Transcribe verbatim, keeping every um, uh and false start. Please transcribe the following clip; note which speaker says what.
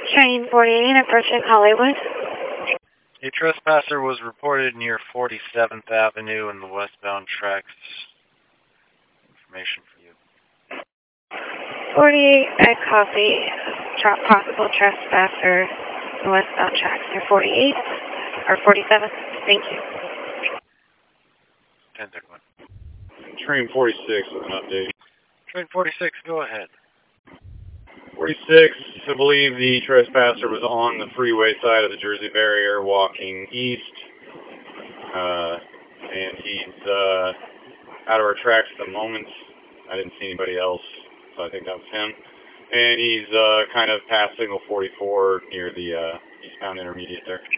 Speaker 1: Train forty-eight approaching Hollywood.
Speaker 2: A trespasser was reported near forty-seventh Avenue in the westbound tracks. Information for you.
Speaker 1: forty-eight, I copy. Tra possible trespasser in the westbound tracks near forty-eight or forty-seven. Thank you.
Speaker 2: ten thirty-one.
Speaker 3: Train forty-six with an update.
Speaker 2: Train forty-six, go ahead.
Speaker 3: forty-six, I believe the trespasser was on the freeway side of the Jersey barrier walking east. Uh, and he's uh, out of our tracks at the moment. I didn't see anybody else, so I think that was him. And he's uh, kind of past signal forty-four near the uh, eastbound intermediate there.